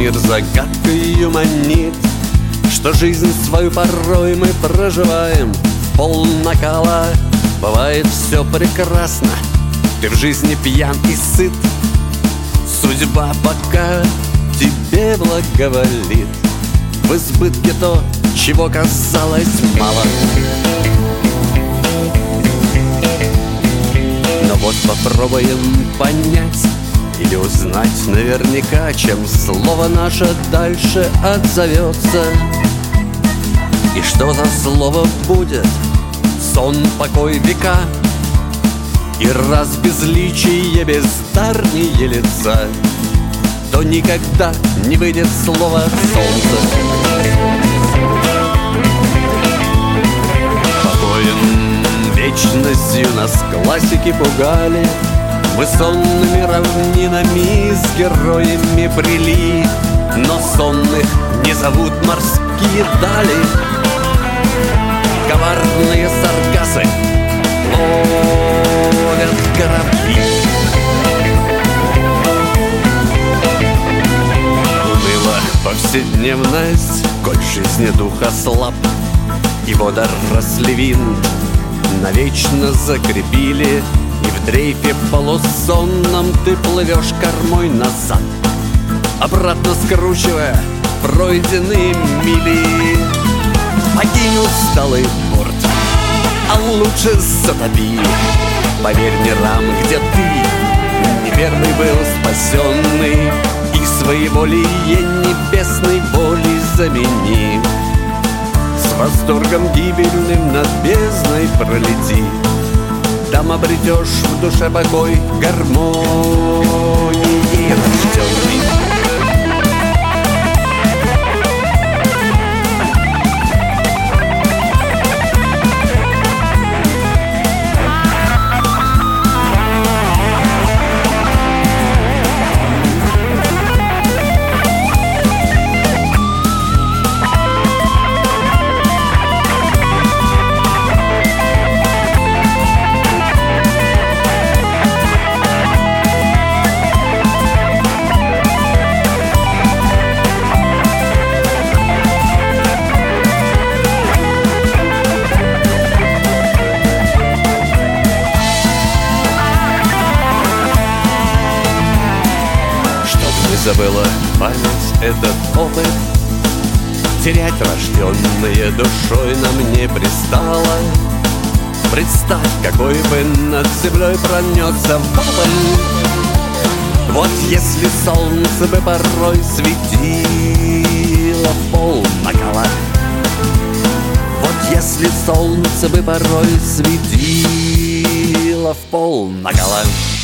мир загадкою манит, что жизнь свою порой мы проживаем в пол накала. Бывает все прекрасно, ты в жизни пьян и сыт, судьба пока тебе благоволит. В избытке то, чего казалось мало. Но вот попробуем понять или узнать наверняка, чем слово наше дальше отзовется. И что за слово будет? Сон, покой, века. И раз безличие бездарнее лица, то никогда не выйдет слово солнце. Покоем, вечностью нас классики пугали, мы сонными равнинами с героями брели, но сонных не зовут морские дали. Коварные саргасы ловят корабли. Уныла повседневность, коль жизни дух ослаб, и водоросли вин навечно закрепили, и в дрейфе полусонном ты плывешь кормой назад, обратно скручивая пройденные мили. Покинь усталый порт, а лучше затопи. Поверь мирам, где ты неверный был спасенный, и своеволие небесной волей замени. С восторгом гибельным над бездной пролети, там обретешь в душе покой, гармонии рожденный. Забыла память этот опыт, терять рожденные душой нам не пристало. Представь, какой бы над землей пронесся вопл. Вот если солнце бы порой светило в пол накала, вот если солнце бы порой светило в пол накала.